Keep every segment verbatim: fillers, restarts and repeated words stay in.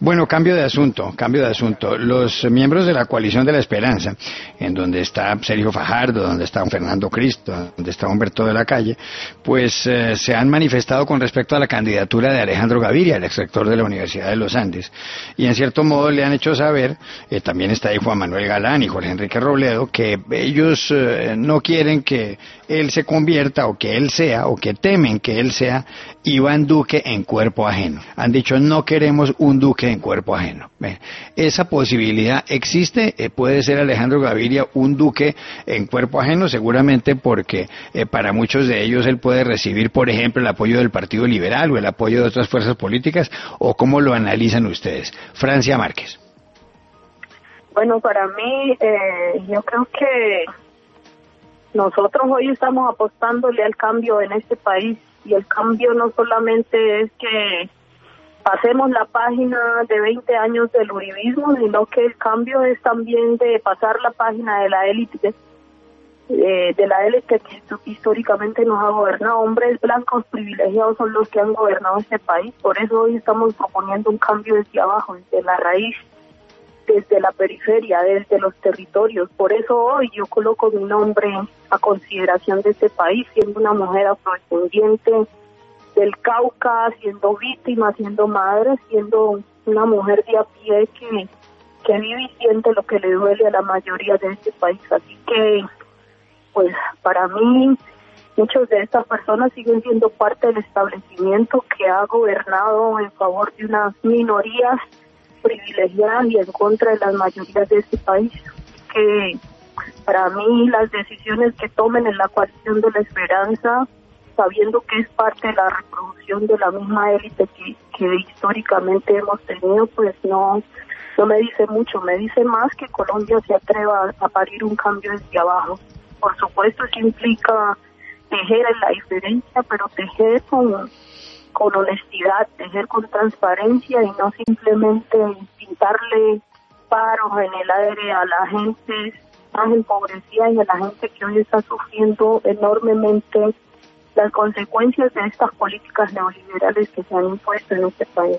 Bueno, cambio de asunto, cambio de asunto. Los miembros de la Coalición de la Esperanza, en donde está Sergio Fajardo, donde está Fernando Cristo, donde está Humberto de la Calle, pues eh, se han manifestado con respecto a la candidatura de Alejandro Gaviria, el exrector de la Universidad de los Andes, y en cierto modo le han hecho saber, eh, también está ahí Juan Manuel Galán y Jorge Enrique Robledo, que ellos eh, no quieren que él se convierta o que él sea, o que temen que él sea Iván Duque en cuerpo ajeno. Han dicho, no queremos un Duque en cuerpo ajeno. Bien, esa posibilidad existe, eh, puede ser Alejandro Gaviria un Duque en cuerpo ajeno, seguramente porque eh, para muchos de ellos él puede recibir, por ejemplo, el apoyo del Partido Liberal o el apoyo de otras fuerzas políticas, o cómo lo analizan ustedes. Francia Márquez. Bueno, para mí, eh, yo creo que nosotros hoy estamos apostándole al cambio en este país, y el cambio no solamente es que pasemos la página de veinte años del uribismo, sino que el cambio es también de pasar la página de la élite, eh, de la élite que históricamente nos ha gobernado. Hombres blancos privilegiados son los que han gobernado este país, por eso hoy estamos proponiendo un cambio desde abajo, desde la raíz, desde la periferia, desde los territorios. Por eso hoy yo coloco mi nombre a consideración de este país, siendo una mujer afrodescendiente del Cauca, siendo víctima, siendo madre, siendo una mujer de a pie que, que vive y siente lo que le duele a la mayoría de este país. Así que, pues, para mí, muchas de estas personas siguen siendo parte del establecimiento que ha gobernado en favor de unas minorías privilegiadas y en contra de las mayorías de este país. Que para mí las decisiones que tomen en la Coalición de la Esperanza, sabiendo que es parte de la reproducción de la misma élite que, que históricamente hemos tenido, pues no no me dice mucho, me dice más que Colombia se atreva a parir un cambio desde abajo. Por supuesto, eso implica tejer en la diferencia, pero tejer con con honestidad, tejer con transparencia, y no simplemente pintarle paros en el aire a la gente más empobrecida y a la gente que hoy está sufriendo enormemente las consecuencias de estas políticas neoliberales que se han impuesto en este país.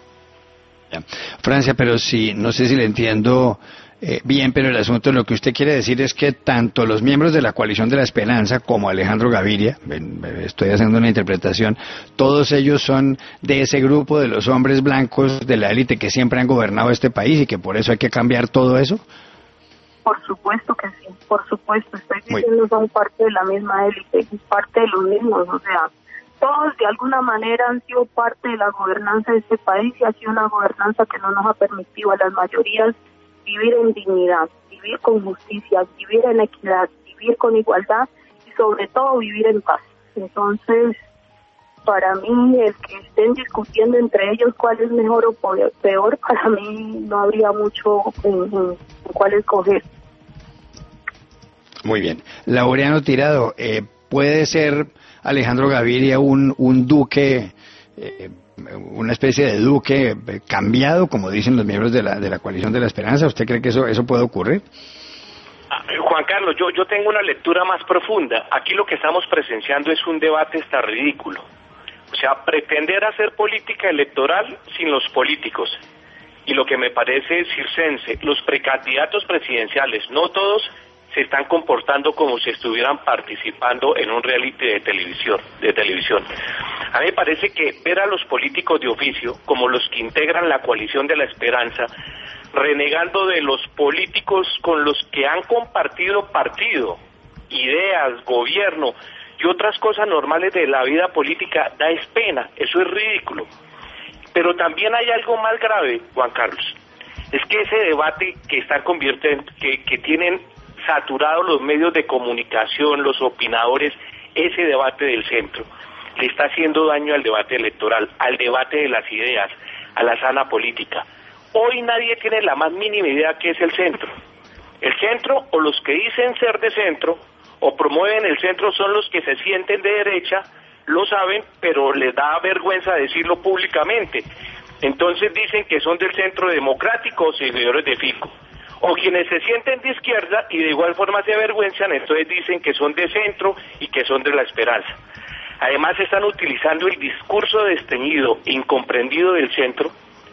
Francia, pero sí, no sé si le entiendo eh, bien, pero el asunto, lo que usted quiere decir es que tanto los miembros de la Coalición de la Esperanza como Alejandro Gaviria, estoy haciendo una interpretación, todos ellos son de ese grupo de los hombres blancos de la élite que siempre han gobernado este país y que por eso hay que cambiar todo eso. Por supuesto que sí, por supuesto, estoy diciendo que son parte de la misma élite, parte de los mismos, o sea, todos de alguna manera han sido parte de la gobernanza de este país, y ha sido una gobernanza que no nos ha permitido a las mayorías vivir en dignidad, vivir con justicia, vivir en equidad, vivir con igualdad y sobre todo vivir en paz. Entonces, para mí, el que estén discutiendo entre ellos cuál es mejor o peor, para mí no habría mucho en, en, en cuál escoger. Muy bien. Laureano Tirado, eh, ¿puede ser Alejandro Gaviria un, un duque, eh, una especie de duque cambiado, como dicen los miembros de la, de la Coalición de la Esperanza? ¿Usted cree que eso, eso puede ocurrir? Juan Carlos, yo, yo tengo una lectura más profunda. Aquí lo que estamos presenciando es un debate hasta ridículo. O sea, pretender hacer política electoral sin los políticos. Y lo que me parece circense, los precandidatos presidenciales, no todos se están comportando como si estuvieran participando en un reality de televisión, de televisión. A mí me parece que ver a los políticos de oficio, como los que integran la Coalición de la Esperanza, renegando de los políticos con los que han compartido partido, ideas, gobierno y otras cosas normales de la vida política, da es pena, eso es ridículo. Pero también hay algo más grave, Juan Carlos, es que ese debate que están convirtiendo, que, que tienen saturados los medios de comunicación, los opinadores, ese debate del centro, le está haciendo daño al debate electoral, al debate de las ideas, a la sana política. Hoy nadie tiene la más mínima idea qué es el centro. El centro, o los que dicen ser de centro, o promueven el centro, son los que se sienten de derecha, lo saben, pero les da vergüenza decirlo públicamente. Entonces dicen que son del centro democrático o seguidores de Fico. O quienes se sienten de izquierda y de igual forma se avergüenzan, entonces dicen que son de centro y que son de la esperanza. Además están utilizando el discurso desteñido, incomprendido del centro,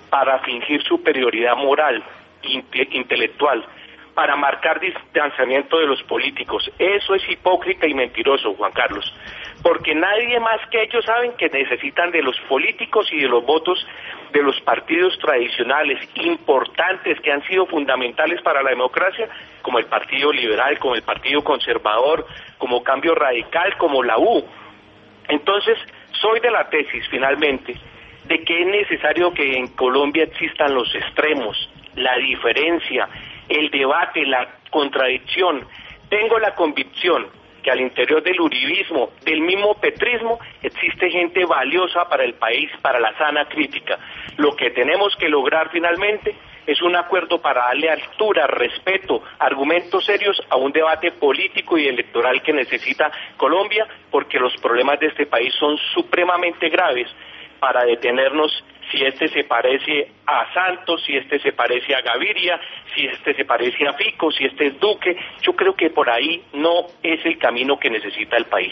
para fingir superioridad moral, inte- intelectual, para marcar distanciamiento de los políticos. Eso es hipócrita y mentiroso, Juan Carlos, porque nadie más que ellos saben que necesitan de los políticos y de los votos de los partidos tradicionales importantes que han sido fundamentales para la democracia, como el Partido Liberal, como el Partido Conservador, como Cambio Radical, como la U. Entonces, soy de la tesis, finalmente, de que es necesario que en Colombia existan los extremos, la diferencia, el debate, la contradicción. Tengo la convicción que al interior del uribismo, del mismo petrismo, existe gente valiosa para el país, para la sana crítica. Lo que tenemos que lograr finalmente es un acuerdo para darle altura, respeto, argumentos serios a un debate político y electoral que necesita Colombia, porque los problemas de este país son supremamente graves para detenernos si este se parece a Santos, si este se parece a Gaviria, si este se parece a Fico, si este es Duque. Yo creo que por ahí no es el camino que necesita el país.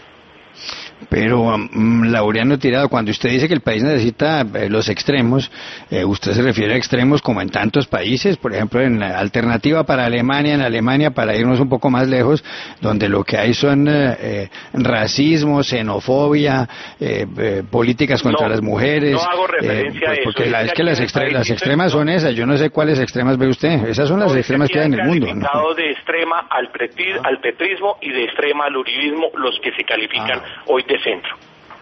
Pero, um, Laureano Tirado, cuando usted dice que el país necesita eh, los extremos, eh, ¿usted se refiere a extremos como en tantos países? Por ejemplo, en la alternativa para Alemania, en Alemania, para irnos un poco más lejos, donde lo que hay son eh, eh, racismo, xenofobia, eh, eh, políticas contra no, las mujeres. No hago referencia eh, pues, a eso. porque la, es que las, extre las extremas no. son esas, yo no sé cuáles extremas ve usted, esas son las no, extremas que hay en el mundo, ¿no? De extrema al, pretir, ah. al petrismo y de extrema al uribismo, los que se califican ah. hoy de centro.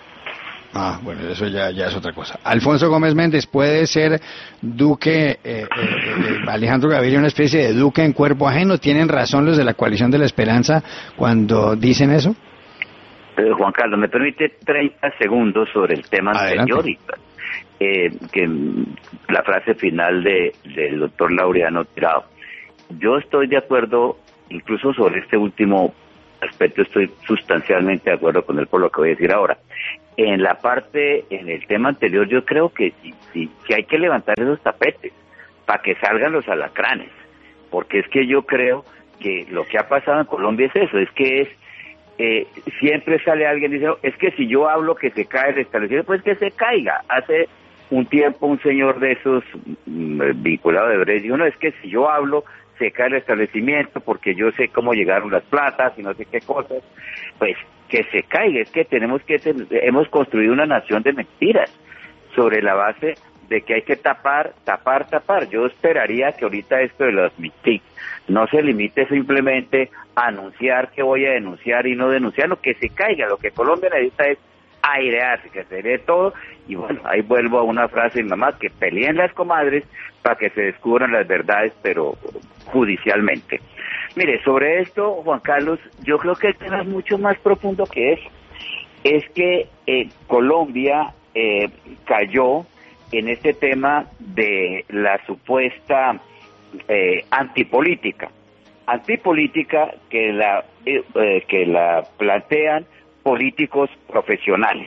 Ah, bueno, eso ya, ya es otra cosa. Alfonso Gómez Méndez, ¿puede ser Duque, eh, eh, eh, Alejandro Gaviria, una especie de Duque en cuerpo ajeno? ¿Tienen razón los de la Coalición de la Esperanza cuando dicen eso? Eh, Juan Carlos, me permite treinta segundos sobre el tema Adelante. anterior, eh, que la frase final de del doctor Laureano Tirado. Yo estoy de acuerdo, incluso sobre este último aspecto, estoy sustancialmente de acuerdo con él por lo que voy a decir ahora. En la parte, en el tema anterior, yo creo que sí, sí, que hay que levantar esos tapetes para que salgan los alacranes, porque es que yo creo que lo que ha pasado en Colombia es eso, es que es eh, siempre sale alguien diciendo, es que si yo hablo que se cae el establecimiento, pues que se caiga. Hace un tiempo un señor de esos mmm, vinculado de Brecht dijo, no, es que si yo hablo se cae el establecimiento porque yo sé cómo llegaron las platas y no sé qué cosas. Pues que se caiga, es que tenemos que ten, hemos construido una nación de mentiras sobre la base de que hay que tapar, tapar, tapar. Yo esperaría que ahorita esto de los MITIC no se limite simplemente a anunciar que voy a denunciar y no denunciar, lo que se caiga. Lo que Colombia necesita es airearse, que se airee todo, y bueno, ahí vuelvo a una frase de mi mamá, que peleen las comadres para que se descubran las verdades, pero judicialmente. Mire, sobre esto, Juan Carlos, yo creo que el tema es mucho más profundo que eso. Es que eh, Colombia eh, cayó en este tema de la supuesta eh, antipolítica. Antipolítica que la, eh, eh, que la plantean políticos profesionales.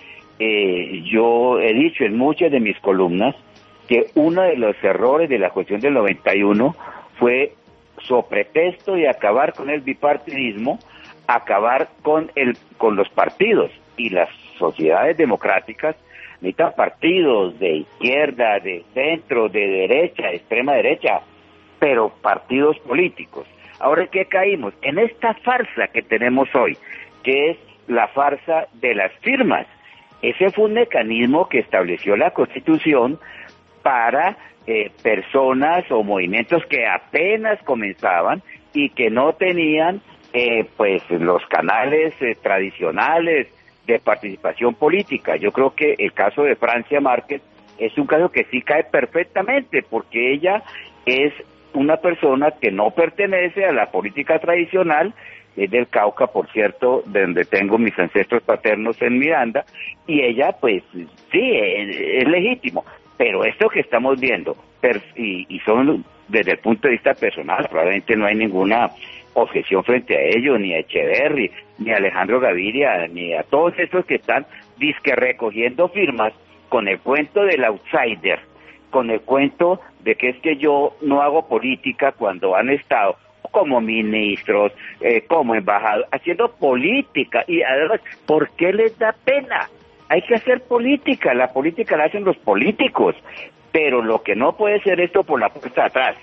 Eh, yo he dicho en muchas de mis columnas que uno de los errores de la cuestión del noventa y uno fue, so pretexto de acabar con el bipartidismo, acabar con el con los partidos, y las sociedades democráticas necesitan partidos de izquierda, de centro, de derecha, de extrema derecha, pero partidos políticos. Ahora, ¿en qué caímos? En esta farsa que tenemos hoy, que es la farsa de las firmas. Ese fue un mecanismo que estableció la Constitución para eh, personas o movimientos que apenas comenzaban y que no tenían eh, pues los canales eh, tradicionales de participación política. Yo creo que el caso de Francia Márquez es un caso que sí cae perfectamente, porque ella es una persona que no pertenece a la política tradicional, es del Cauca, por cierto, de donde tengo mis ancestros paternos en Miranda, y ella, pues, sí, es, es legítimo, pero esto que estamos viendo, per, y, y son desde el punto de vista personal, probablemente no hay ninguna objeción frente a ello, ni a Echeverry, ni a Alejandro Gaviria, ni a todos estos que están disque recogiendo firmas con el cuento del outsider, con el cuento de que es que yo no hago política cuando han estado como ministros, eh, como embajadores, haciendo política. Y además, ¿por qué les da pena? Hay que hacer política, la política la hacen los políticos, pero lo que no puede ser esto por la puerta de atrás.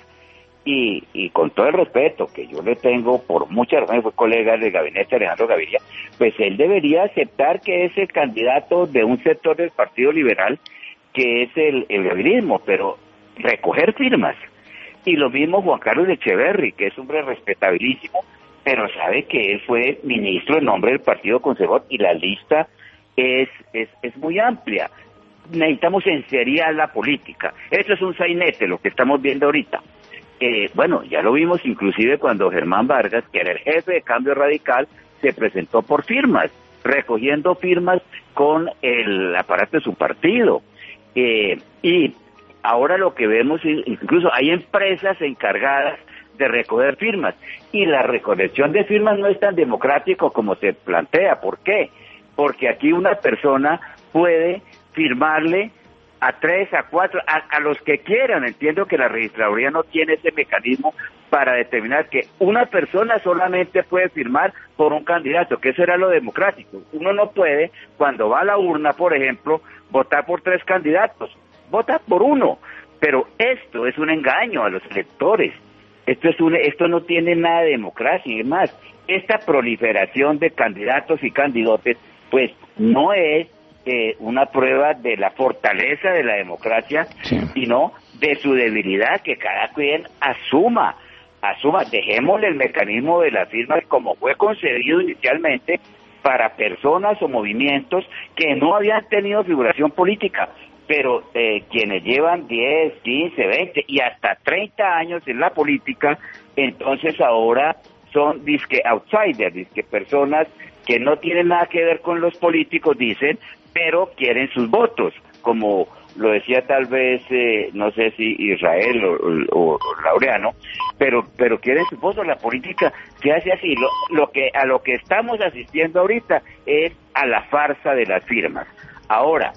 Y, y con todo el respeto que yo le tengo, por muchas razones, fue colega del gabinete de Alejandro Gaviria, pues él debería aceptar que es el candidato de un sector del Partido Liberal, que es el, el gavirismo, pero recoger firmas. Y lo mismo Juan Carlos Echeverry, que es un hombre respetabilísimo, pero sabe que él fue ministro en nombre del Partido Conservador, y la lista es, es, es muy amplia. Necesitamos enseriar la política. Esto es un sainete, lo que estamos viendo ahorita. Eh, bueno, ya lo vimos inclusive cuando Germán Vargas, que era el jefe de Cambio Radical, se presentó por firmas, recogiendo firmas con el aparato de su partido. Eh, y ahora lo que vemos es, incluso hay empresas encargadas de recoger firmas, y la recolección de firmas no es tan democrático como se plantea. ¿Por qué? Porque aquí una persona puede firmarle a tres, a cuatro, a, a los que quieran. Entiendo que la registraduría no tiene ese mecanismo para determinar que una persona solamente puede firmar por un candidato, que eso era lo democrático. Uno no puede, cuando va a la urna, por ejemplo, votar por tres candidatos, vota por uno. Pero esto es un engaño a los electores. Esto es un, esto no tiene nada de democracia. Y es más, esta proliferación de candidatos y candidatos, pues no es Eh, una prueba de la fortaleza de la democracia, sí, sino de su debilidad, que cada quien asuma, asuma, dejémosle el mecanismo de las firmas como fue concebido inicialmente para personas o movimientos que no habían tenido figuración política, pero eh, quienes llevan diez, quince, veinte y hasta treinta años en la política, entonces ahora son disque outsiders, disque personas que no tienen nada que ver con los políticos, dicen, pero quieren sus votos, como lo decía tal vez, eh, no sé si Israel o, o, o Laureano, pero pero quieren sus votos. La política se hace así. Lo, lo que a lo que estamos asistiendo ahorita es a la farsa de las firmas. Ahora,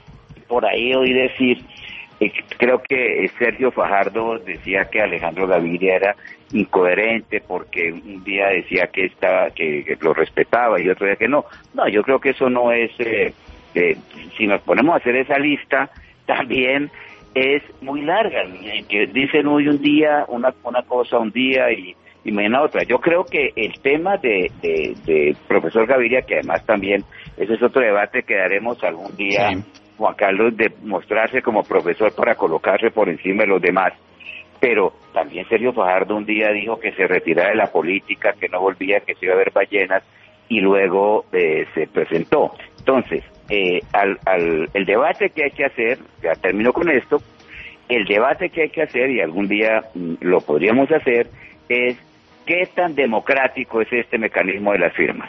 por ahí oí decir, eh, creo que Sergio Fajardo decía que Alejandro Gaviria era incoherente porque un día decía que estaba que, que lo respetaba y otro día que no. No, yo creo que eso no es... Eh, Eh, si nos ponemos a hacer esa lista, también es muy larga, que dicen hoy un día una una cosa un día y, y mañana otra. Yo creo que el tema de, de, de profesor Gaviria, que además también ese es otro debate que daremos algún día, sí, Juan Carlos, de mostrarse como profesor para colocarse por encima de los demás, pero también Sergio Fajardo un día dijo que se retirara de la política, que no volvía, que se iba a ver ballenas, y luego eh, se presentó. Entonces, eh, al, al, el debate que hay que hacer, ya termino con esto, el debate que hay que hacer, y algún día mm, lo podríamos hacer, es qué tan democrático es este mecanismo de las firmas.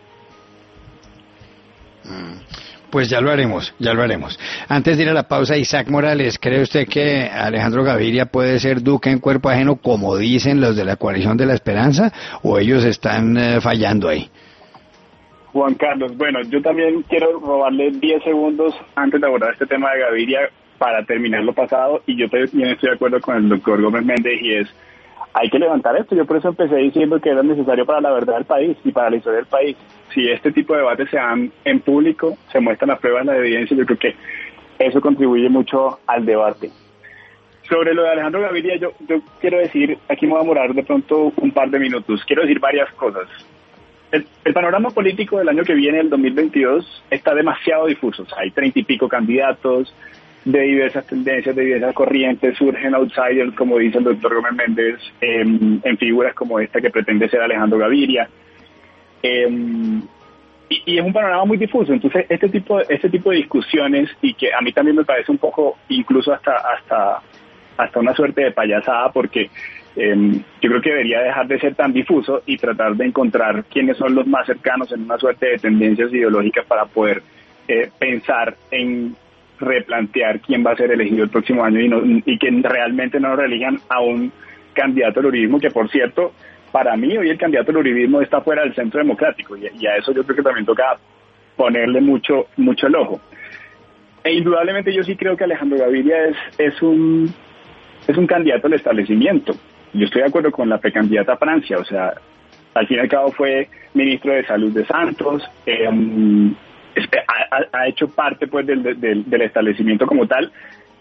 Pues ya lo haremos, ya lo haremos. Antes de ir a la pausa, Isaac Morales, ¿cree usted que Alejandro Gaviria puede ser duque en cuerpo ajeno, como dicen los de la Coalición de la Esperanza, o ellos están eh, fallando ahí? Juan Carlos, bueno, yo también quiero robarle diez segundos antes de abordar este tema de Gaviria para terminar lo pasado, y yo también estoy de acuerdo con el doctor Gómez Méndez, y es, hay que levantar esto. Yo por eso empecé diciendo que era necesario para la verdad del país y para la historia del país. Si este tipo de debates se dan en público, se muestran las pruebas, la evidencia, yo creo que eso contribuye mucho al debate. Sobre lo de Alejandro Gaviria, yo, yo quiero decir, aquí me voy a demorar de pronto un par de minutos, quiero decir varias cosas. El, el panorama político del año que viene, el dos mil veintidós, está demasiado difuso. O sea, hay treinta y pico candidatos de diversas tendencias, de diversas corrientes, surgen outsiders, como dice el doctor Gómez Méndez, eh, en figuras como esta que pretende ser Alejandro Gaviria. Eh, y, y es un panorama muy difuso. Entonces, este tipo, este tipo de discusiones, y que a mí también me parece un poco, incluso hasta, hasta, hasta una suerte de payasada, porque Eh, yo creo que debería dejar de ser tan difuso y tratar de encontrar quiénes son los más cercanos en una suerte de tendencias ideológicas para poder eh, pensar en replantear quién va a ser elegido el próximo año, y, no, y que realmente no religan a un candidato al uribismo, que por cierto, para mí hoy el candidato al uribismo está fuera del centro democrático, y, y a eso yo creo que también toca ponerle mucho, mucho el ojo. E indudablemente yo sí creo que Alejandro Gaviria es, es un es un candidato al establecimiento. Yo estoy de acuerdo con la precandidata Francia, o sea, al fin y al cabo fue ministro de Salud de Santos, eh, ha, ha hecho parte pues del, del, del establecimiento como tal,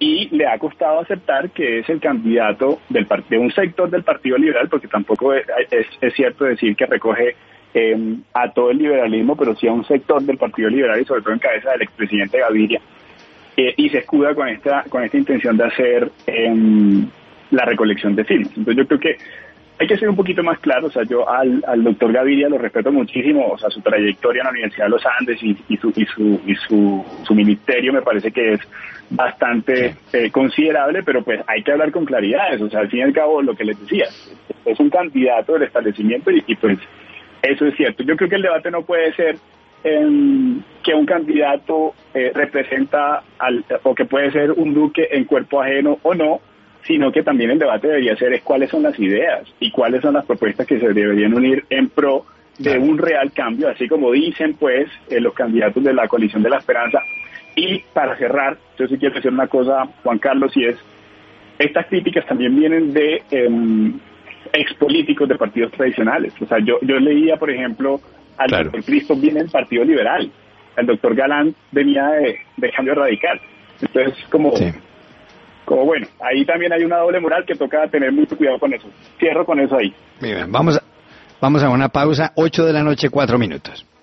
y le ha costado aceptar que es el candidato del de un sector del Partido Liberal, porque tampoco es, es, es cierto decir que recoge eh, a todo el liberalismo, pero sí a un sector del Partido Liberal y sobre todo en cabeza del expresidente Gaviria, eh, y se escuda con esta con esta intención de hacer eh, la recolección de firmas. Entonces yo creo que hay que ser un poquito más claro. O sea, yo al, al doctor Gaviria lo respeto muchísimo, o sea, su trayectoria en la Universidad de los Andes y, y, su, y, su, y su, su ministerio me parece que es bastante eh, considerable, pero pues hay que hablar con claridades. O sea, al fin y al cabo, lo que les decía, es un candidato del establecimiento y, y pues eso es cierto. Yo creo que el debate no puede ser eh, que un candidato eh, representa al, o que puede ser un duque en cuerpo ajeno o no, sino que también el debate debería ser es cuáles son las ideas y cuáles son las propuestas que se deberían unir en pro de un real cambio, así como dicen pues eh, los candidatos de la coalición de la esperanza. Y para cerrar, yo sí quiero decir una cosa, Juan Carlos, y es, estas críticas también vienen de eh, expolíticos de partidos tradicionales. O sea, yo yo leía, por ejemplo, al claro. doctor Cristo viene del Partido Liberal, el doctor Galán venía de, de Cambio Radical. Entonces, como... Sí. Como bueno, ahí también hay una doble moral que toca tener mucho cuidado con eso. Cierro con eso ahí. Muy bien, vamos a, vamos a una pausa, ocho de la noche, cuatro minutos.